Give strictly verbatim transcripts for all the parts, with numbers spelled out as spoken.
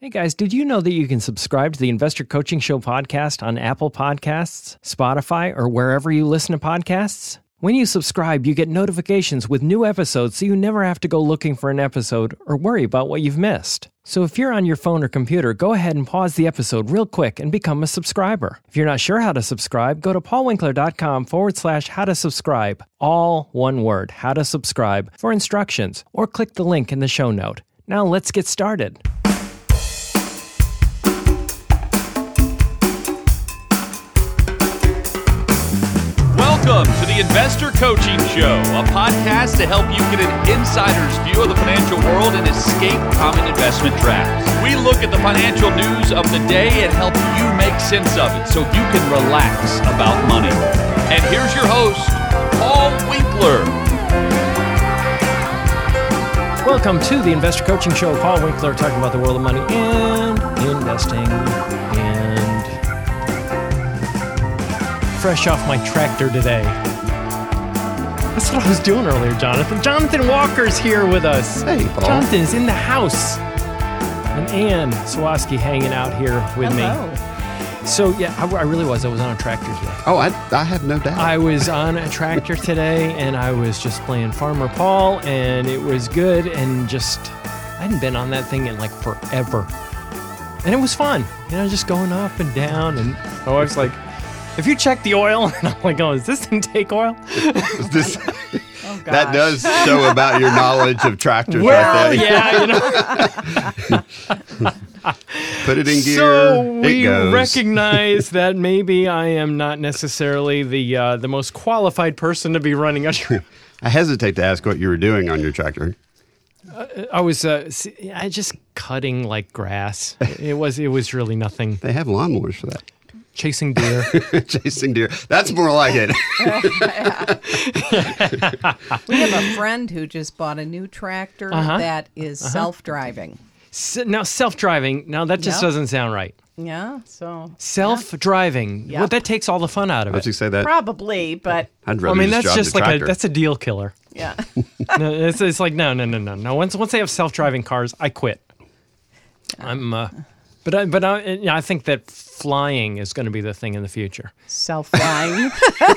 Hey guys, did you know that you can subscribe to the Investor Coaching Show podcast on Apple Podcasts, Spotify, or wherever you listen to podcasts? When you subscribe, you get notifications with new episodes so you never have to go looking for an episode or worry about what you've missed. So if you're on your phone or computer, go ahead and pause the episode real quick and become a subscriber. If you're not sure how to subscribe, go to paulwinkler.com forward slash how to subscribe. All one word, how to subscribe, for instructions, or click the link in the show note. Now let's get started. Welcome to the Investor Coaching Show, a podcast to help you get an insider's view of the financial world and escape common investment traps. We look at the financial news of the day and help you make sense of it so you can relax about money. And here's your host, Paul Winkler. Welcome to the Investor Coaching Show. Paul Winkler talking about the world of money and investing. And fresh off my tractor today. That's what I was doing earlier, Jonathan. Jonathan Walker's here with us. Hey, Paul. Jonathan's in the house. And Ann Sawaski hanging out here with Hello. me. So, yeah, I, I really was. I was on a tractor today. Oh, I, I have no doubt. I was on a tractor today, and I was just playing Farmer Paul, and it was good, and just, I hadn't been on that thing in, like, forever. And it was fun. You know, just going up and down, and my wife's like, if you check the oil, and I'm like, oh, does this thing take oil? this, Oh, gosh. that does show about your knowledge of tractors Well, right there. yeah, you know. Put it in gear, So it we goes. recognize that maybe I am not necessarily the uh, the most qualified person to be running a tractor. I hesitate to ask what you were doing on your tractor. I was uh, I just cutting like grass. It was it was really nothing. They have lawnmowers for that. Chasing deer. Chasing deer. That's more like it. We have a friend who just bought a new tractor Uh-huh. that is self-driving. S- now self-driving. Now that just Yep. doesn't sound right. Yeah, so Self-driving. Yep. Well, that takes all the fun out of I it. was just say that. probably, but I'd I rather mean, just that's drive just the like a tractor. that's a deal killer. yeah. No, it's, it's like no, no, no, no, no. Once once they have self-driving cars, I quit. I'm, uh, but I, but I, yeah, I think that flying is going to be the thing in the future. Self-flying.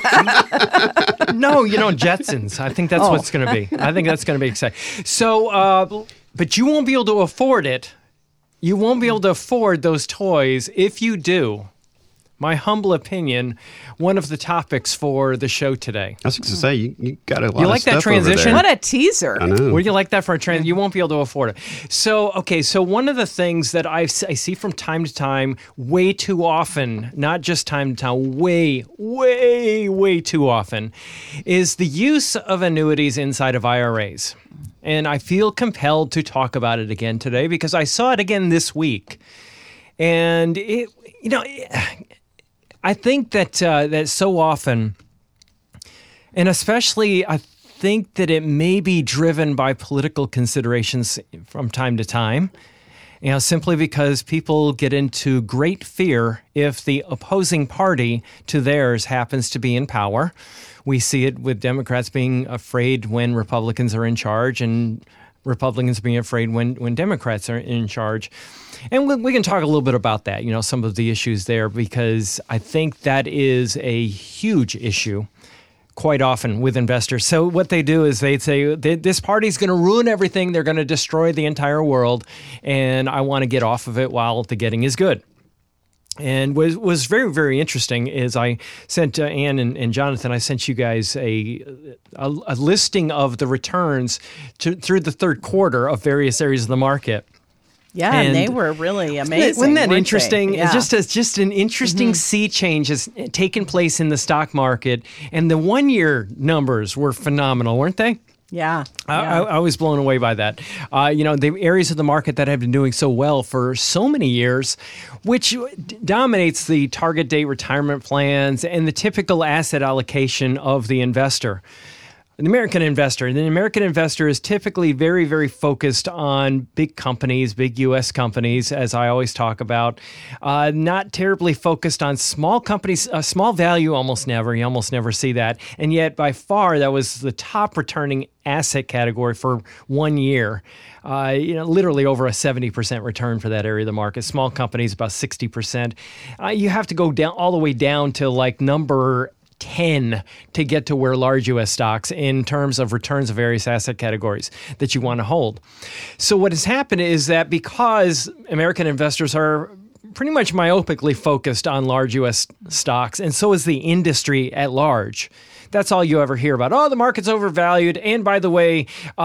No, you know, Jetsons. I think that's Oh. what's going to be. I think that's going to be exciting. So, uh, but you won't be able to afford it. You won't be able to afford those toys. If you do, my humble opinion, one of the topics for the show today. I was going to say, you, you got a lot You of like that stuff over transition? there. What a teaser. I know. Would you like that for a trans? You won't be able to afford it. So, okay, so one of the things that I, I see from time to time, way too often, not just time to time, way, way, way too often, is the use of annuities inside of I R As. And I feel compelled to talk about it again today because I saw it again this week. And, it, you know, I think that uh, that so often, and especially I think that it may be driven by political considerations from time to time, you know, simply because people get into great fear if the opposing party to theirs happens to be in power. We see it with Democrats being afraid when Republicans are in charge and Republicans being afraid when, when Democrats are in charge. And we, we can talk a little bit about that, you know, some of the issues there, because I think that is a huge issue quite often with investors. So what they do is they say, this party's going to ruin everything. They're going to destroy the entire world. And I want to get off of it while the getting is good. And what was very, very interesting is I sent uh, Ann and, and Jonathan, I sent you guys a, a, a listing of the returns to, through the third quarter of various areas of the market. Yeah, and, And- they were really amazing. Wasn't that weren't interesting? they? Yeah. Just as just an interesting sea change has taken place in the stock market, and the one-year numbers were phenomenal, weren't they? yeah. I, yeah. I, I was blown away by that. Uh, you know, the areas of the market that have been doing so well for so many years, which d- dominates the target date retirement plans and the typical asset allocation of the investor. An American investor. The American investor is typically very, very focused on big companies, big U S companies, as I always talk about. Uh, not terribly focused on small companies. Uh, small value, almost never. You almost never see that. And yet, by far, that was the top returning asset category for one year. Uh, you know, literally over a seventy percent return for that area of the market. Small companies, about sixty percent. Uh, you have to go down all the way down to like number ten to get to where large U S stocks in terms of returns of various asset categories that you want to hold. So what has happened is that because American investors are pretty much myopically focused on large U S stocks, and so is the industry at large. That's all you ever hear about. Oh, the market's overvalued. And by the way,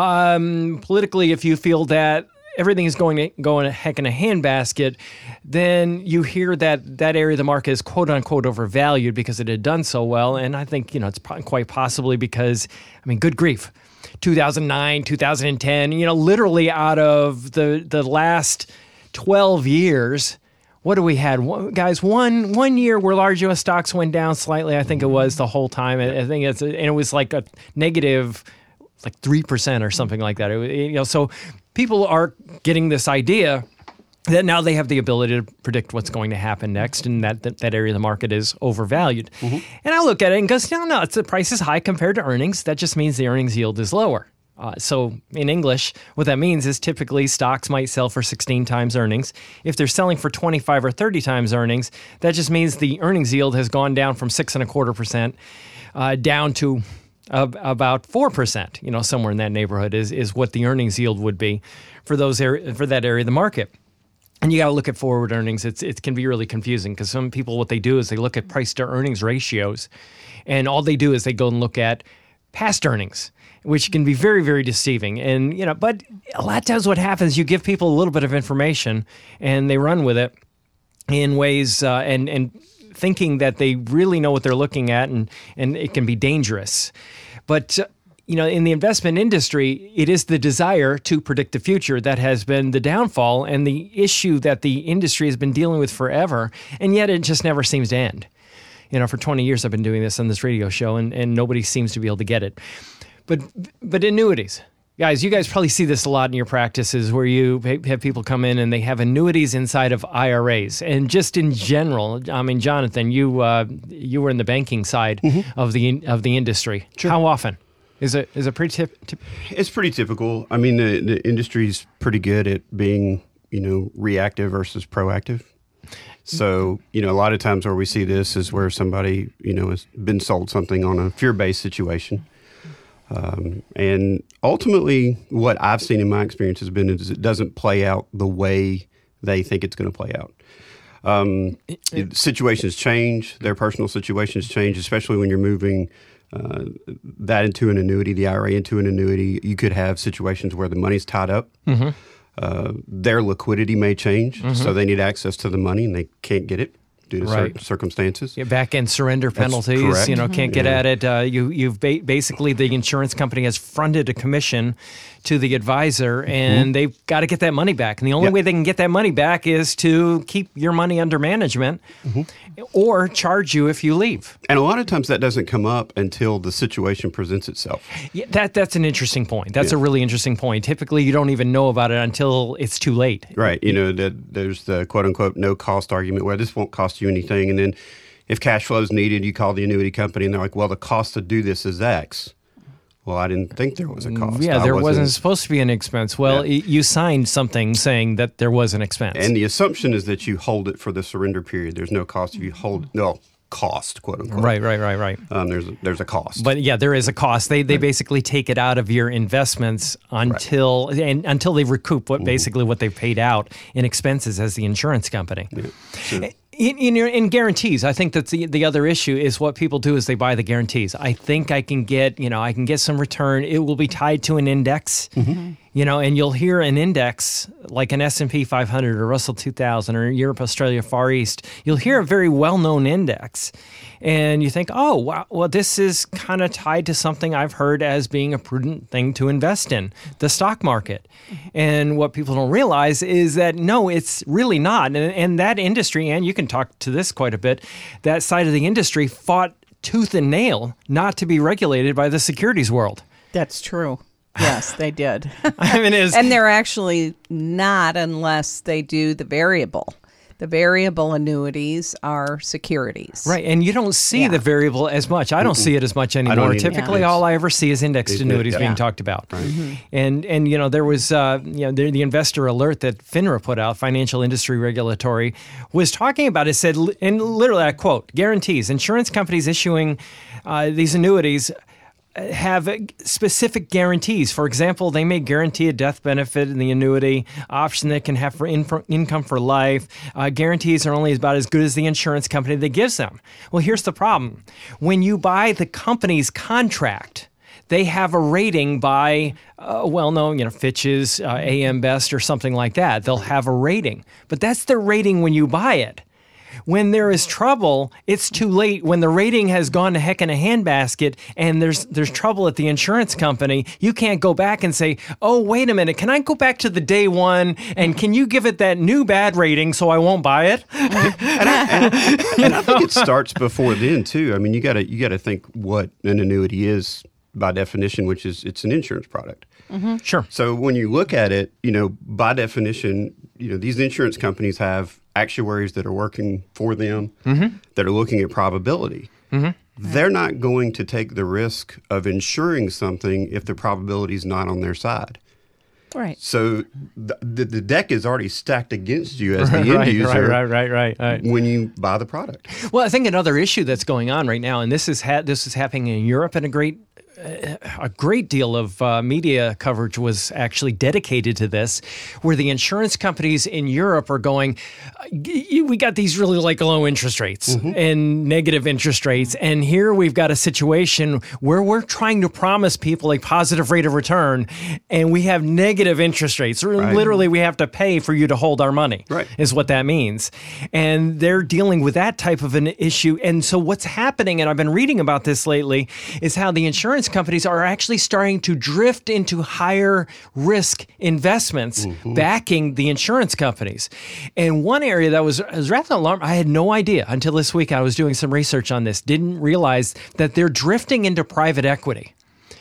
um, politically, if you feel that everything is going to go in a heck in a handbasket, then you hear that that area of the market is quote unquote overvalued because it had done so well. And I think, you know, it's quite possibly because, I mean, good grief, two thousand nine, two thousand ten, you know, literally out of the, the last twelve years, what do we had? One, guys, one one year where large U S stocks went down slightly, I think it was the whole time. I, I think it's, and it was like a negative, like three percent or something like that. It, you know, so people are getting this idea that now they have the ability to predict what's going to happen next, and that that, that area of the market is overvalued. Mm-hmm. And I look at it and go, no, no, it's the price is high compared to earnings. That just means the earnings yield is lower. Uh, so in English, what that means is typically stocks might sell for sixteen times earnings. If they're selling for twenty-five or thirty times earnings, that just means the earnings yield has gone down from six and a quarter percent uh, down to uh, about four percent. You know, somewhere in that neighborhood is is what the earnings yield would be for those area, for that area of the market. And you got to look at forward earnings. It's it can be really confusing because some people, what they do is they look at price to earnings ratios, and all they do is they go and look at past earnings, which can be very, very deceiving. And, you know, but a lot of times what happens, you give people a little bit of information and they run with it in ways uh, and, and thinking that they really know what they're looking at, and, and it can be dangerous. But, uh, you know, in the investment industry, it is the desire to predict the future that has been the downfall and the issue that the industry has been dealing with forever, and yet it just never seems to end. You know, for twenty years I've been doing this on this radio show, and, and nobody seems to be able to get it. But but annuities. Guys, you guys probably see this a lot in your practices where you have people come in and they have annuities inside of I R As. And just in general, I mean, Jonathan, you uh, you were in the banking side mm-hmm. of the of the industry. Sure. How often? Is it is it pretty tip, tip? It's pretty typical. I mean, the, the industry's pretty good at being, you know, reactive versus proactive. So, you know, a lot of times where we see this is where somebody, you know, has been sold something on a fear-based situation. Um, and ultimately, what I've seen in my experience has been is it doesn't play out the way they think it's going to play out. Um, it, situations change, their personal situations change, especially when you're moving uh, that into an annuity, the I R A into an annuity. You could have situations where the money's tied up. Mm-hmm. Uh, their liquidity may change, mm-hmm. so they need access to the money and they can't get it due to right. certain circumstances. Yeah, back end surrender penalties, you know, can't get yeah. at it. Uh, you, you've ba- basically the insurance company has fronted a commission to the advisor, and mm-hmm. they've got to get that money back. And the only yep. way they can get that money back is to keep your money under management mm-hmm. or charge you if you leave. And a lot of times that doesn't come up until the situation presents itself. Yeah, that that's an interesting point. That's yeah. a really interesting point. Typically, you don't even know about it until it's too late. Right. You know, the, there's the quote-unquote no-cost argument where this won't cost you anything. And then if cash flow is needed, you call the annuity company, and they're like, well, the cost to do this is X. Well, I didn't think there was a cost. Yeah, there wasn't, wasn't supposed to be an expense. Well, yeah. you signed something saying that there was an expense. And the assumption is that you hold it for the surrender period. There's no cost if you hold it. No, cost, quote unquote. Right, right, right, right. Um, there's, a, there's a cost. But yeah, there is a cost. They they right. basically take it out of your investments until right. and until they recoup what mm-hmm. basically what they've paid out in expenses as the insurance company. Yeah. So, In, in, in guarantees, I think that the the other issue is what people do is they buy the guarantees. I think I can get, you know, I can get some return. It will be tied to an index, mm-hmm. you know, and you'll hear an index like an S and P five hundred or Russell two thousand or Europe, Australia, Far East. You'll hear a very well-known index, and you think, oh, wow, well, this is kind of tied to something I've heard as being a prudent thing to invest in, the stock market. And what people don't realize is that, no, it's really not. And, and that industry, and you can talk to this quite a bit, that side of the industry fought tooth and nail not to be regulated by the securities world. That's true. Yes, they did. I mean, it's, and they're actually not unless they do the variable. The variable annuities are securities. right, and you don't see Yeah. the variable as much. I don't see it as much anymore. either. Typically, Yeah. all I ever see is indexed It- it- annuities yeah. being Yeah. talked about. And and you know there was uh, you know the, the investor alert that FINRA put out, Financial Industry Regulatory, was talking about. It said, and literally I quote, guarantees insurance companies issuing uh, these annuities have specific guarantees. For example, they may guarantee a death benefit in the annuity option that can have for in- income for life. Uh, guarantees are only about as good as the insurance company that gives them. Well, here's the problem. When you buy the company's contract, they have a rating by uh, well-known, you know, Fitch's, uh, A M Best, or something like that. They'll have a rating, but that's their rating when you buy it. When there is trouble, it's too late. When the rating has gone to heck in a handbasket and there's there's trouble at the insurance company, you can't go back and say, oh, wait a minute, can I go back to the day one and can you give it that new bad rating so I won't buy it? and I, and, and I think it starts before then too. I mean, you got to you got to think what an annuity is by definition, which is it's an insurance product. Sure. So when you look at it, you know, by definition, you know, these insurance companies have actuaries that are working for them Mm-hmm. that are looking at probability. Mm-hmm. They're not going to take the risk of insuring something if the probability is not on their side. Right. So the, the, the deck is already stacked against you as the end right, user right, right, right, right. when you buy the product. Well, I think another issue that's going on right now, and this is ha- this is happening in Europe, and a great a great deal of uh, media coverage was actually dedicated to this, where the insurance companies in Europe are going, we got these really like low interest rates mm-hmm. and negative interest rates, and here we've got a situation where we're trying to promise people a positive rate of return, and we have negative interest rates. Right. Literally, we have to pay for you to hold our money, right. is what that means. And they're dealing with that type of an issue. And so what's happening, and I've been reading about this lately, is how the insurance companies are actually starting to drift into higher risk investments mm-hmm. backing the insurance companies. And one area that was, was rather alarming, I had no idea until this week. I was doing some research on this, didn't realize that they're drifting into private equity,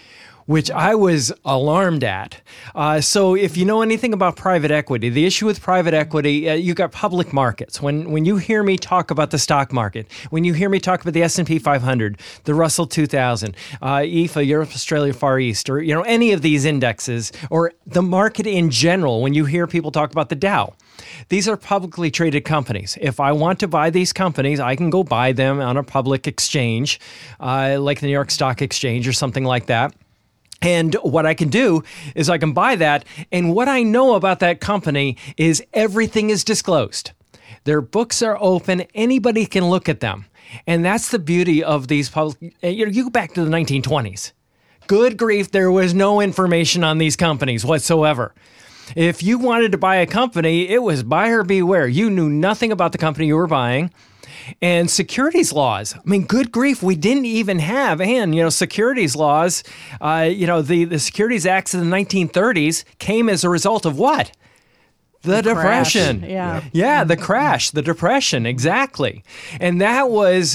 which I was alarmed at. Uh, so if you know anything about private equity, the issue with private equity, uh, you got public markets. When when you hear me talk about the stock market, when you hear me talk about the S and P five hundred, the Russell two thousand, uh, E F A, Europe, Australia, Far East, or you know any of these indexes, or the market in general, when you hear people talk about the Dow, these are publicly traded companies. If I want to buy these companies, I can go buy them on a public exchange, uh, like the New York Stock Exchange or something like that. And what I can do is I can buy that, and what I know about that company is everything is disclosed. Their books are open. Anybody can look at them. And that's the beauty of these public... You know, you go back to the nineteen twenties. Good grief, there was no information on these companies whatsoever. If you wanted to buy a company, it was buyer beware. You knew nothing about the company you were buying. And securities laws, I mean, good grief, we didn't even have, and, you know, securities laws, uh, you know, the, the Securities Acts of the nineteen thirties came as a result of what? The, the Depression. Crash. Yeah. Yeah, the crash, the Depression, exactly. And that was...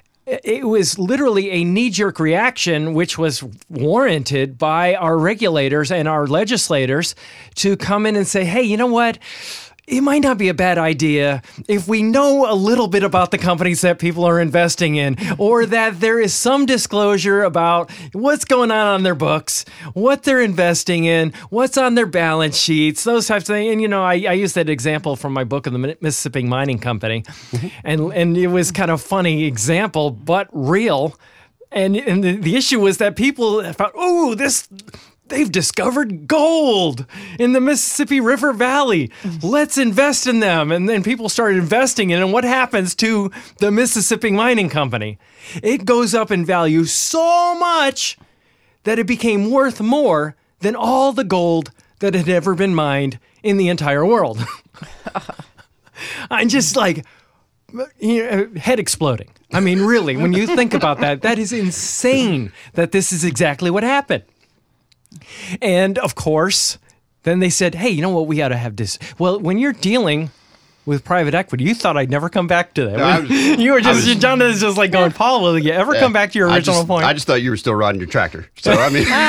It was literally a knee-jerk reaction, which was warranted by our regulators and our legislators to come in and say, hey, you know what? It might not be a bad idea if we know a little bit about the companies that people are investing in, or that there is some disclosure about what's going on on their books, what they're investing in, what's on their balance sheets, those types of things. And, you know, I, I used that example from my book of the Mississippi Mining Company, and, and it was kind of funny example, but real. And, and the, the issue was that people thought, oh, this... They've discovered gold in the Mississippi River Valley. Let's invest in them. And then people started investing in it. And what happens to the Mississippi Mining Company? It goes up in value so much that it became worth more than all the gold that had ever been mined in the entire world. I'm just like, you know, head exploding. I mean, really, when you think about that, that is insane that this is exactly what happened. And of course, then they said, hey, you know what? We got to have this. Well, when you're dealing with private equity. You thought I'd never come back to that. No, I was- you were just, was- John is just like going, Paul, will you ever come back to your I original just, point? I just thought you were still riding your tractor. So, I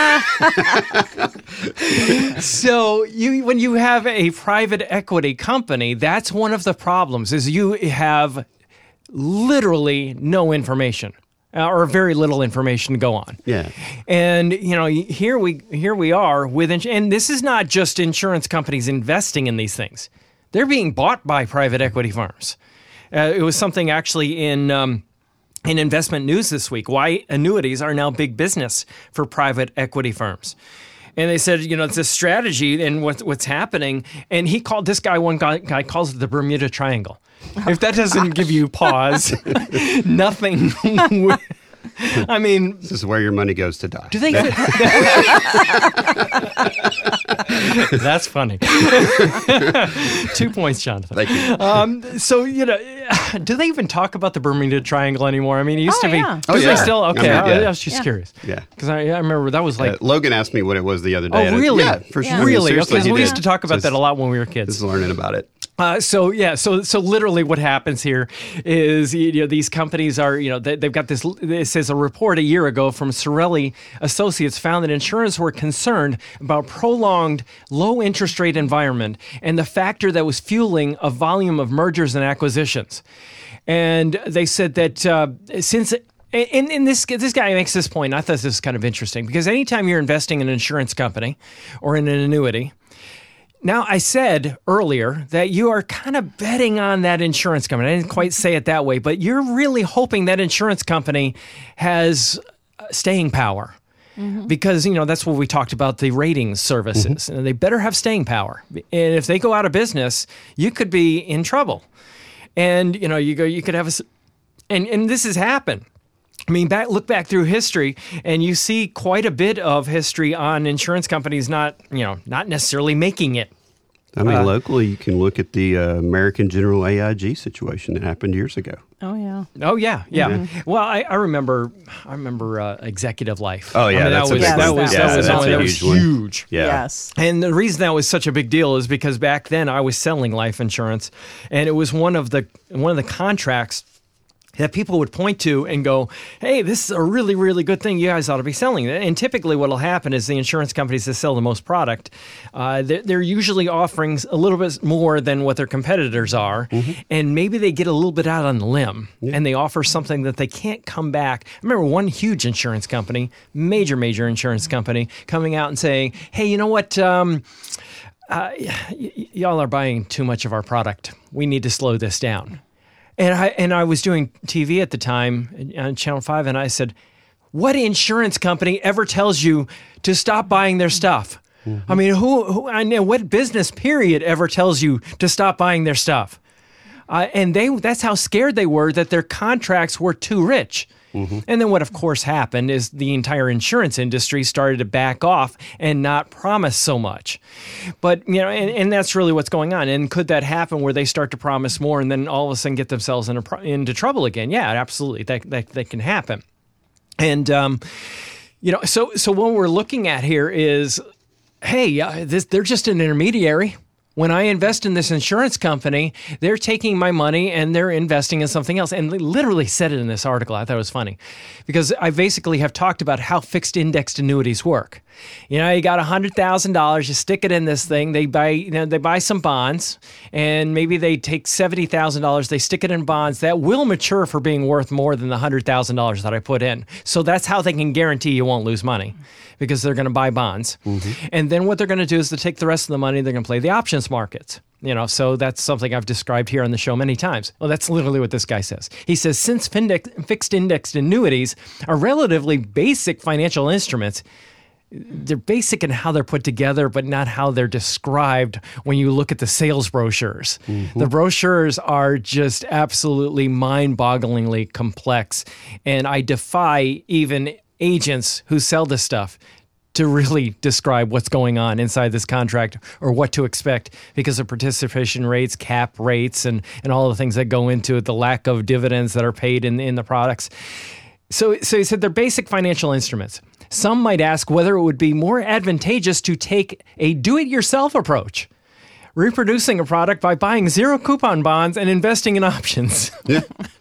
mean, So you, when you have a private equity company, that's one of the problems is you have literally no information. Uh, or very little information to go on. Yeah. And you know, here we here we are with, ins- and this is not just insurance companies investing in these things; they're being bought by private equity firms. Uh, it was something actually in um, in investment news this week. Why annuities are now big business for private equity firms. And they said, you know, it's a strategy and what's what's happening. And he called this guy, one guy, guy calls it the Bermuda Triangle. If that doesn't give you pause, nothing. would- I mean, this is where your money goes to die. do they? That's funny. Two points, Jonathan. Thank you. Um, so you know, do they even talk about the Bermuda Triangle anymore? I mean, it used Oh, to be. yeah. Do Oh, they yeah. still? I Okay, mean, I, yeah. I was just Yeah. curious. Yeah. Because I, I remember that was like. Uh, Logan asked me what it was the other day. Oh, and I- really? Yeah, for Yeah. sure. I mean, Really? seriously, Okay, he we did. used to talk about So that a lot when we were kids. Just learning about it. Uh, so yeah, so so literally what happens here is you know these companies are you know they, they've got this. This says a report a year ago from Sorelli Associates found that insurers were concerned about prolonged low interest rate environment and the factor that was fueling a volume of mergers and acquisitions, and they said that uh, since. And, and this this guy makes this point. I thought this was kind of interesting because anytime you're investing in an insurance company or in an annuity. Now, I said earlier that you are kind of betting on that insurance company. I didn't quite say it that way, but you're really hoping that insurance company has uh, staying power. Because, you know, that's what we talked about, the ratings services. And they better have staying power. And if they go out of business, you could be in trouble. And, you know, you go, you could have a, s- and, and this has happened. I mean, back, look back through history, and you see quite a bit of history on insurance companies not, you know, not necessarily making it. I mean, Uh, locally, you can look at the uh, American General A I G situation that happened years ago. Oh, yeah. Oh yeah, yeah. Well, I, I remember, I remember uh, Executive Life. Oh, yeah, I mean, that's that a was big that one. was Yeah, that was, that's that a was huge one. huge. Yeah. Yes. And the reason that was such a big deal is because back then I was selling life insurance, and it was one of the one of the contracts that people would point to and go, hey, this is a really, really good thing. You guys ought to be selling it. And typically what will happen is the insurance companies that sell the most product, uh, they're, they're usually offering a little bit more than what their competitors are. And maybe they get a little bit out on the limb and they offer something that they can't come back. I remember one huge insurance company, major, major insurance company, coming out and saying, hey, you know what? Um, uh, y- y- y'all are buying too much of our product. We need to slow this down. And I and I was doing T V at the time on Channel five, and I said, "What insurance company ever tells you to stop buying their stuff? I mean, who, who I know what business period ever tells you to stop buying their stuff?" Uh, and they that's how scared they were that their contracts were too rich. And then what, of course, happened is the entire insurance industry started to back off and not promise so much. But, you know, and, and that's really what's going on. And could that happen where they start to promise more and then all of a sudden get themselves into, pro- into trouble again? Yeah, absolutely. That, that, that can happen. And, um, you know, so so what we're looking at here is, hey, uh, this, they're just an intermediary. When I invest in this insurance company, they're taking my money and they're investing in something else. And they literally said it in this article. I thought it was funny because I basically have talked about how fixed indexed annuities work. You know, you got one hundred thousand dollars, you stick it in this thing, they buy, you know, they buy some bonds, and maybe they take seventy thousand dollars, they stick it in bonds that will mature for being worth more than the one hundred thousand dollars that I put in. So that's how they can guarantee you won't lose money. Because they're going to buy bonds. Mm-hmm. And then what they're going to do is to take the rest of the money, they're going to play the options markets. You know, so that's something I've described here on the show many times. Well, that's literally what this guy says. He says, since findex, fixed indexed annuities are relatively basic financial instruments, they're basic in how they're put together, but not how they're described when you look at the sales brochures. Mm-hmm. The brochures are just absolutely mind-bogglingly complex. And I defy even agents who sell this stuff to really describe what's going on inside this contract or what to expect because of participation rates, cap rates, and, and all the things that go into it, the lack of dividends that are paid in, in the products. So, so he said they're basic financial instruments. Some might ask whether it would be more advantageous to take a do-it-yourself approach reproducing a product by buying zero coupon bonds and investing in options. Yeah.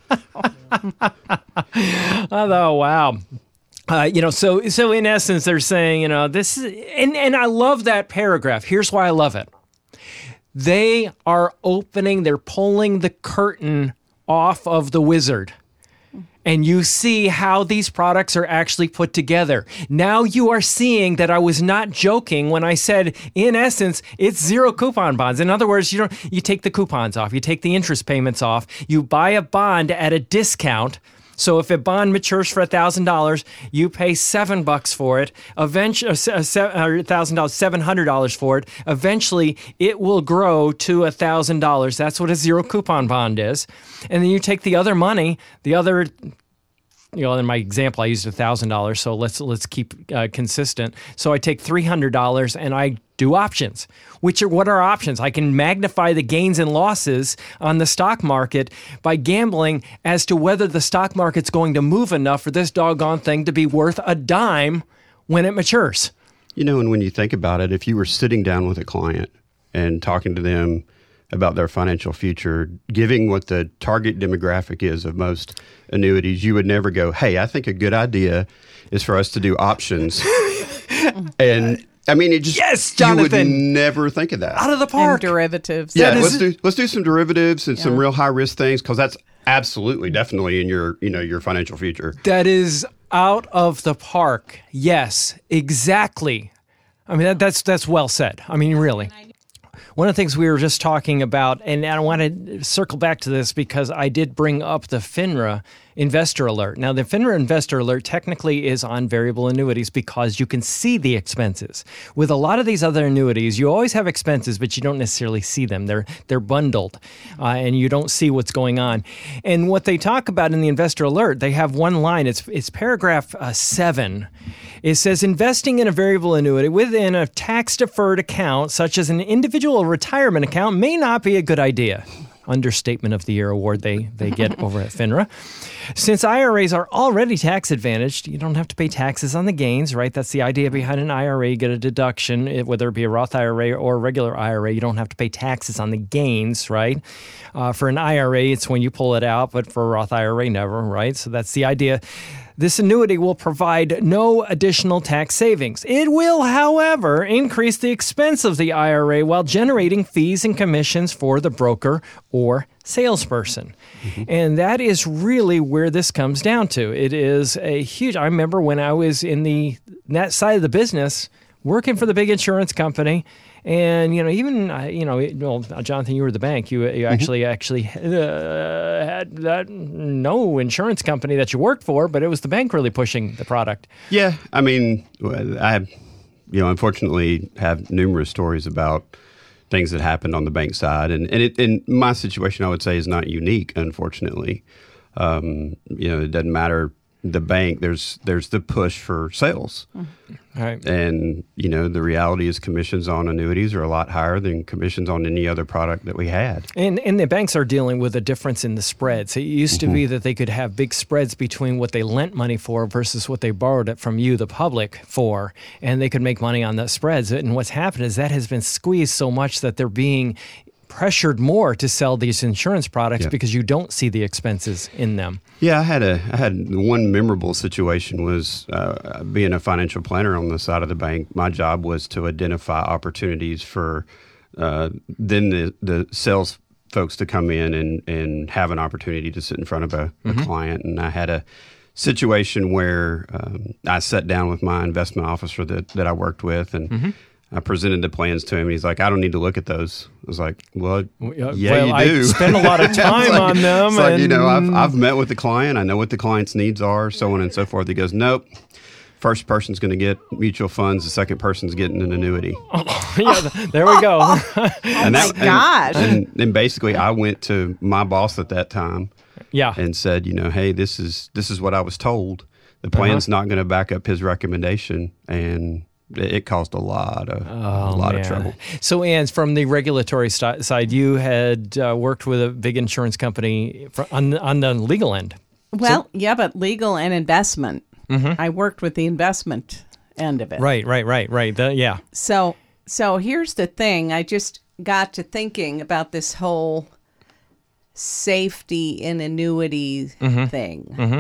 Oh, wow. Uh, you know, so so in essence, they're saying, you know, this is, and, and I love that paragraph. Here's why I love it. They are opening, they're pulling the curtain off of the wizard. And you see how these products are actually put together. Now you are seeing that I was not joking when I said, in essence, it's zero coupon bonds. In other words, you don't, you take the coupons off, you take the interest payments off, you buy a bond at a discount. So if a bond matures for one thousand dollars, you pay seven bucks for it. Eventually, one thousand dollars, seven hundred dollars for it. Eventually, it will grow to one thousand dollars. That's what a zero coupon bond is. And then you take the other money, the other, you know, in my example, I used one thousand dollars. So let's let's keep uh, consistent. So I take three hundred dollars and I do options. Which are what are options? I can magnify the gains and losses on the stock market by gambling as to whether the stock market's going to move enough for this doggone thing to be worth a dime when it matures. You know, and when you think about it, if you were sitting down with a client and talking to them about their financial future, giving what the target demographic is of most annuities, you would never go, hey, I think a good idea is for us to do options. And I mean, it just, yes, Jonathan, you would never think of that. Out of the park. And derivatives. Yeah, That let's is- do let's do some derivatives and Yeah. some real high risk things, because that's absolutely, definitely in your, you know, your financial future. That is out of the park. Yes, exactly. I mean, that, that's that's well said. I mean, really. One of the things we were just talking about, and I want to circle back to this because I did bring up the FINRA Investor Alert. Now, the FINRA Investor Alert technically is on variable annuities because you can see the expenses. With a lot of these other annuities, you always have expenses, but you don't necessarily see them. They're they're bundled, uh, and you don't see what's going on. And what they talk about in the Investor Alert, they have one line. It's it's paragraph uh, seven. It says, investing in a variable annuity within a tax-deferred account, such as an individual retirement account, may not be a good idea. Understatement of the Year award they, they get over at FINRA. Since I R As are already tax advantaged, you don't have to pay taxes on the gains, right? That's the idea behind an I R A. You get a deduction, it- whether it be a Roth I R A or a regular I R A. You don't have to pay taxes on the gains, right? Uh, for an I R A, it's when you pull it out, but for a Roth I R A, never, right? So that's the idea. This annuity will provide no additional tax savings. It will, however, increase the expense of the I R A while generating fees and commissions for the broker or salesperson. Mm-hmm. And that is really where this comes down to. It is a huge, I remember when I was in the that side of the business, working for the big insurance company, and, you know, even, uh, you know, well, Jonathan, you were the bank. You, you actually mm-hmm. actually uh, had that no insurance company that you worked for, but it was the bank really pushing the product. Yeah, I mean, I, you know, unfortunately have numerous stories about things that happened on the bank side, and and it, in my situation, I would say is not unique. Unfortunately, um, you know, it doesn't matter the bank. There's there's the push for sales. Mm-hmm. Right. And, you know, the reality is commissions on annuities are a lot higher than commissions on any other product that we had. And and the banks are dealing with a difference in the spreads. It used to mm-hmm. be that they could have big spreads between what they lent money for versus what they borrowed it from you, the public, for, and they could make money on the spreads. And what's happened is that has been squeezed so much that they're being pressured more to sell these insurance products yeah. because you don't see the expenses in them. Yeah, I had a I had one memorable situation was uh, being a financial planner on the side of the bank. My job was to identify opportunities for uh, then the, the sales folks to come in and, and have an opportunity to sit in front of a, mm-hmm. a client. And I had a situation where um, I sat down with my investment officer that, that I worked with, and mm-hmm. I presented the plans to him. He's like, I don't need to look at those. I was like, well, yeah, well, you do. I spend a lot of time like, on them. It's like, and... you know, I've, I've met with the client. I know what the client's needs are, so on and so forth. He goes, nope. First person's going to get mutual funds. The second person's getting an annuity. Oh, yeah, there we go. oh, and my that, gosh. And, and, and basically, I went to my boss at that time yeah. and said, you know, hey, this is this is what I was told. The plan's uh-huh. not going to back up his recommendation, and it caused a lot of oh, a lot man. of trouble. So, Ann, from the regulatory st- side, you had uh, worked with a big insurance company for, on, on the legal end. Well, so, yeah, but legal and investment. Mm-hmm. I worked with the investment end of it. Right, right, right, right. The, yeah. So, so here's the thing. I just got to thinking about this whole safety in annuity Mm-hmm. thing. Mm-hmm.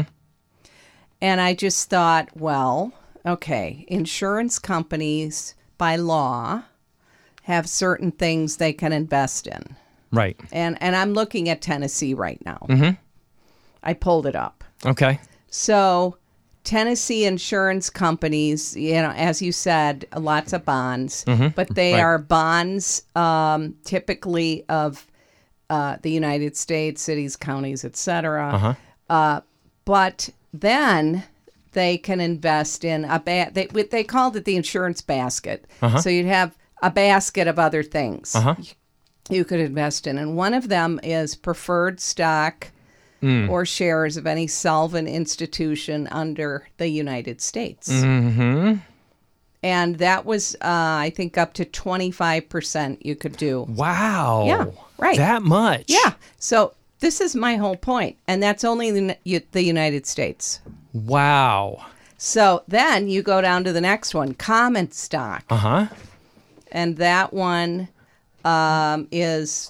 And I just thought, well, okay, insurance companies by law have certain things they can invest in. Right. And and I'm looking at Tennessee right now. Mm-hmm. I pulled it up. Okay. So Tennessee insurance companies, you know, as you said, lots of bonds, Mm-hmm. but they Right. are bonds um, typically of uh, the United States, cities, counties, et cetera. Uh-huh. Uh, but then they can invest in a ba- they they called it the insurance basket. Uh-huh. So you'd have a basket of other things Uh-huh. you could invest in, and one of them is preferred stock Mm. or shares of any solvent institution under the United States. Mm-hmm. And that was, uh, I think, up to twenty-five percent you could do. Wow. Yeah, right. That much. Yeah. So this is my whole point, and that's only the, the United States. Wow. So then you go down to the next one, common stock. Uh-huh. And that one um, is,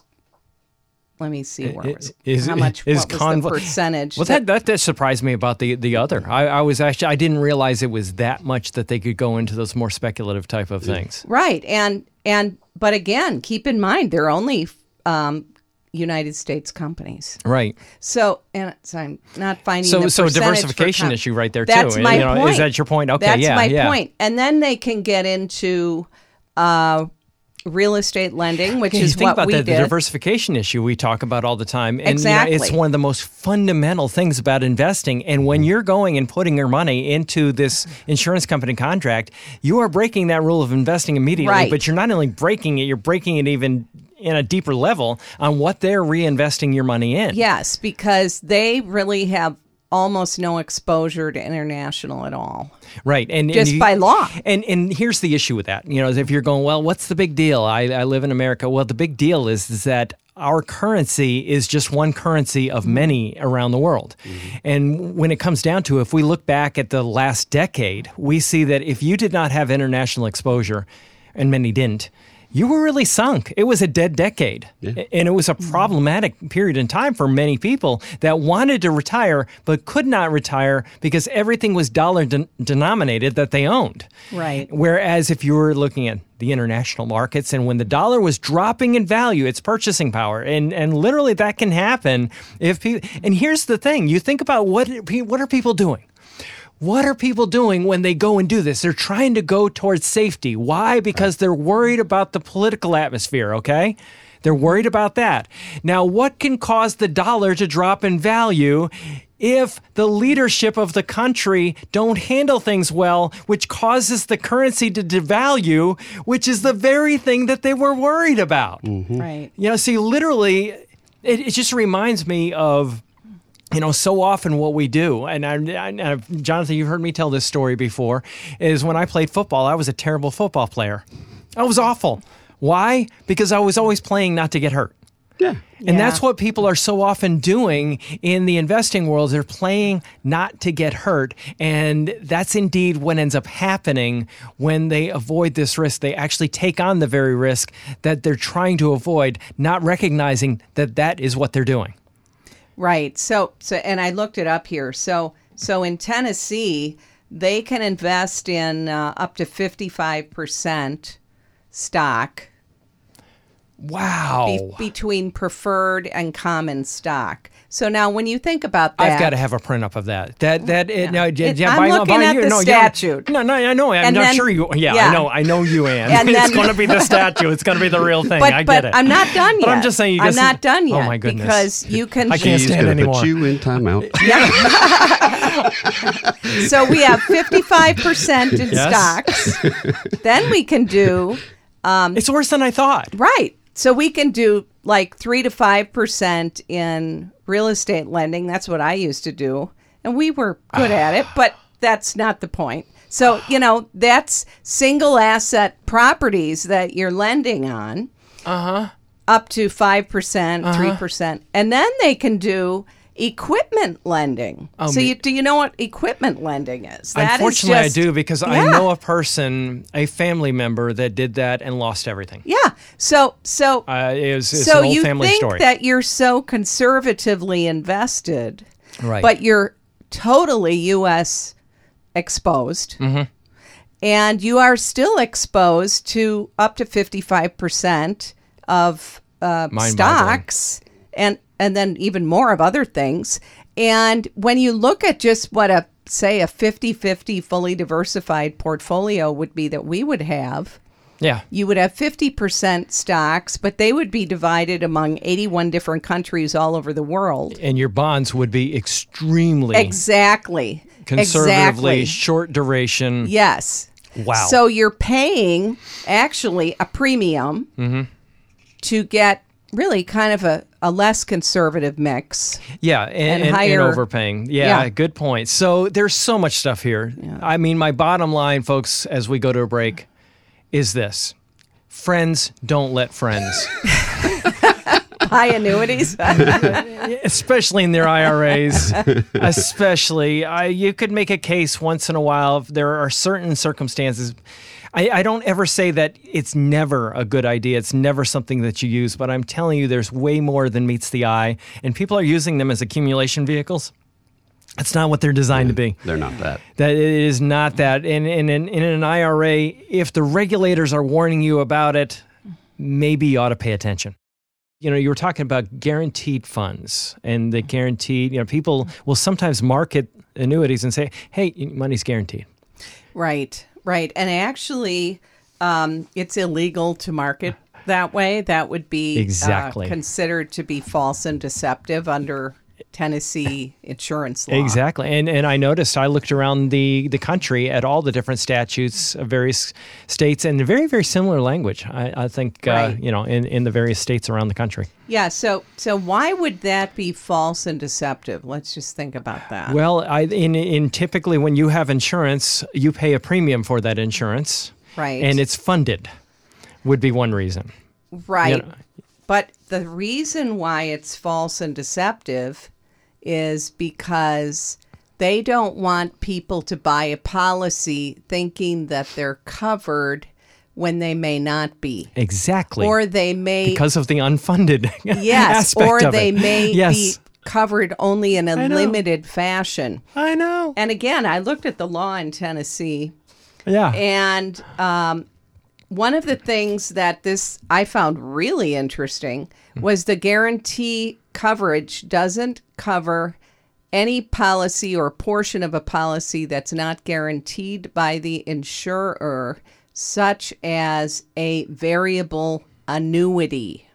let me see, where was it? Is- How much, is what was convo- the percentage? Well, that, that that surprised me about the the other. I, I was actually I didn't realize it was that much that they could go into those more speculative type of things. Right. And, and but again, keep in mind, they're only um, United States companies. Right. So, and so I'm not finding So the so a percentage for diversification com- issue right there That's too. my you know, point. Is that your point? Okay. That's yeah. my yeah. point. And then they can get into uh, real estate lending, which Yeah, you is think what about we that, did. the diversification issue we talk about all the time. And you know, it's Exactly. one of the most fundamental things about investing. And when you're going and putting your money into this insurance company contract, you are breaking that rule of investing immediately. Right. But you're not only breaking it, you're breaking it even in a deeper level on what they're reinvesting your money in. Yes, because they really have almost no exposure to international at all. Right. And, and Just you- by law. And and here's the issue with that. You know, if you're going, well, what's the big deal? I, I live in America. Well, the big deal is, is that our currency is just one currency of many around the world. And when it comes down to it, if we look back at the last decade, we see that if you did not have international exposure, and many didn't, you were really sunk. It was a dead decade. And it was a problematic period in time for many people that wanted to retire but could not retire because everything was dollar de- denominated that they owned. Right. Whereas if you were looking at the international markets and when the dollar was dropping in value, its purchasing power, and, and literally that can happen if people, and here's the thing, you think about what, what are people doing? What are people doing when they go and do this? They're trying to go towards safety. Why? Because they're worried about the political atmosphere, okay? They're worried about that. Now, what can cause the dollar to drop in value if the leadership of the country don't handle things well, which causes the currency to devalue, which is the very thing that they were worried about? Right. You know, see, literally, it, it just reminds me of, you know, so often what we do, and I, I, I, Jonathan, you've heard me tell this story before, is when I played football, I was a terrible football player. I was awful. Why? Because I was always playing not to get hurt. Yeah. And Yeah. that's what people are so often doing in the investing world. They're playing not to get hurt. And that's indeed what ends up happening when they avoid this risk. They actually take on the very risk that they're trying to avoid, not recognizing that that is what they're doing. Right. So, so, and I looked it up here. So, so in Tennessee, they can invest in uh, up to fifty-five percent stock Wow. be- between preferred and common stock. So now, when you think about that, I've got to have a print up of that. That that it, no, yeah, It- yeah, I'm by, looking by at you, the no, yeah. statute. No, no, I know. I'm And not then- sure you. Yeah, yeah. I know. I know you, Ann. And it's then- going to be the statute. It's going to be the real thing. but I get but it. I'm not done yet. But I'm just saying. You I'm guys- not done yet. Oh my goodness. Because you can. I can't She's stand going to anymore. put you in timeout. So we have fifty-five percent in Yes. stocks. Then we can do It's worse than I thought. right. So we can do like three to five percent in real estate lending. That's what I used to do, and we were good at it. But that's not the point. So you know that's single asset properties that you're lending on. Uh huh. Up to five percent, three percent, and then they can do equipment lending. Oh, so me- you, do you know what equipment lending is? That is Unfortunately, just- I do because I Yeah. know a person, a family member that did that and lost everything. Yeah. So so Uh, it was, it's so an old you family think story. that you're so conservatively invested, Right. but you're totally U S exposed. Mm-hmm. And you are still exposed to up to fifty-five percent of uh, Mind-boggling. stocks and and then even more of other things. And when you look at just what a, say, a fifty-fifty fully diversified portfolio would be that we would have, yeah. you would have fifty percent stocks, but they would be divided among eighty-one different countries all over the world. And your bonds would be extremely Exactly. conservatively Exactly. short duration. Yes. Wow. So you're paying actually a premium Mm-hmm. to get really kind of a, a less conservative mix. Yeah, and, And and, and higher- overpaying. Yeah, Yeah. good point. So there's so much stuff here. I mean, my bottom line, folks, as we go to a break, is this. Friends don't let friends, High annuities. especially in their I R As. Especially, I, you could make a case once in a while. If there are certain circumstances. I, I don't ever say that it's never a good idea. It's never something that you use. But I'm telling you, there's way more than meets the eye. And people are using them as accumulation vehicles. That's not what they're designed to be. They're not that. That it is not that. And in, in, in an I R A, if the regulators are warning you about it, maybe you ought to pay attention. You know, you were talking about guaranteed funds and the guaranteed, you know, people will sometimes market annuities and say, hey, money's guaranteed. Right, right. And actually, um, it's illegal to market that way. That would be Exactly. uh, considered to be false and deceptive under Tennessee insurance law. Exactly. And and I noticed, I looked around the, the country at all the different statutes of various states and very, very similar language, I, I think, uh, Right. you know, in, in the various states around the country. Yeah, so so why would that be false and deceptive? Let's just think about that. Well, I in in typically when you have insurance, you pay a premium for that insurance, Right. And it's funded. Would be one reason. Right. You know, But the reason why it's false and deceptive is because they don't want people to buy a policy thinking that they're covered when they may not be. exactly. Or they may because of the unfunded yes, aspect or of they it. may yes. be covered only in a I know. limited fashion. I know. And again, I looked at the law in Tennessee. Yeah. And um, one of the things that this I found really interesting was the guarantee coverage doesn't cover any policy or portion of a policy that's not guaranteed by the insurer, such as a variable annuity.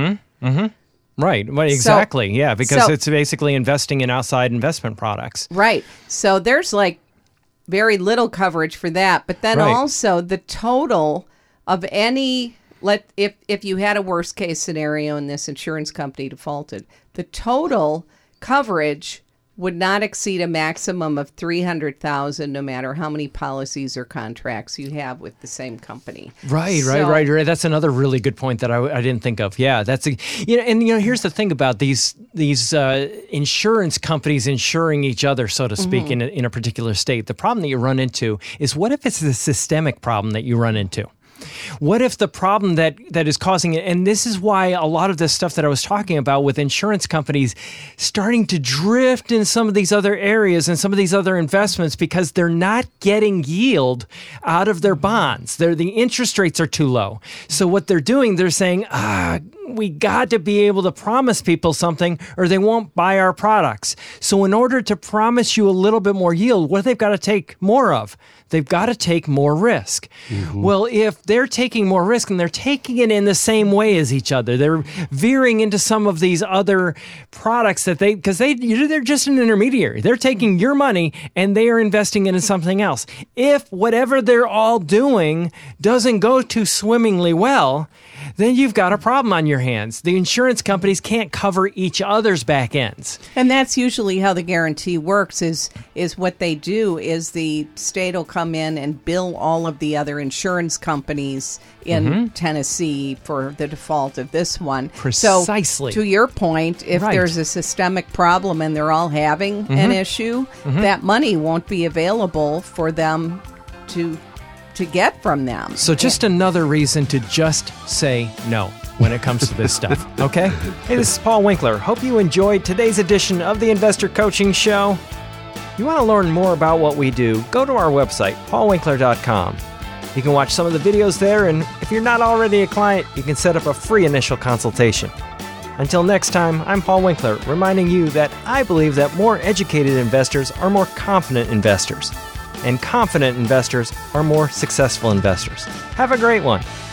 Right. Well, exactly. yeah, because so- it's basically investing in outside investment products. Right. So there's like very little coverage for that. But then Right. also the total of any let if if you had a worst case scenario and this insurance company defaulted, the total coverage would not exceed a maximum of three hundred thousand no matter how many policies or contracts you have with the same company. Right, right, So- right, right. That's another really good point that I, I didn't think of. Yeah, that's a, you know, and you know, here's the thing about these these uh, insurance companies insuring each other, so to speak, Mm-hmm. in a, in a particular state. The problem that you run into is what if it's a systemic problem that you run into? What if the problem that, that is causing it, and this is why a lot of this stuff that I was talking about with insurance companies starting to drift in some of these other areas and some of these other investments because they're not getting yield out of their bonds. They're, the interest rates are too low. So what they're doing, they're saying, ah, we got to be able to promise people something or they won't buy our products. So in order to promise you a little bit more yield, what they've got to take more of? They've got to take more risk. Mm-hmm. Well, if they're taking more risk and they're taking it in the same way as each other, they're veering into some of these other products that they, because they, they're just an intermediary. They're taking your money and they are investing it in something else. If whatever they're all doing doesn't go too swimmingly well, then you've got a problem on your their hands. The insurance companies can't cover each other's back ends. And that's usually how the guarantee works is is what they do is the state will come in and bill all of the other insurance companies in mm-hmm. Tennessee for the default of this one. Precisely. So to your point, if right. there's a systemic problem and they're all having mm-hmm. an issue, mm-hmm. that money won't be available for them to to get from them. So just another reason to just say no when it comes to this stuff, okay? Hey, this is Paul Winkler. Hope you enjoyed today's edition of the Investor Coaching Show. You want to learn more about what we do, go to our website, paul winkler dot com. You can watch some of the videos there, and if you're not already a client, you can set up a free initial consultation. Until next time, I'm Paul Winkler, reminding you that I believe that more educated investors are more confident investors, and confident investors are more successful investors. Have a great one.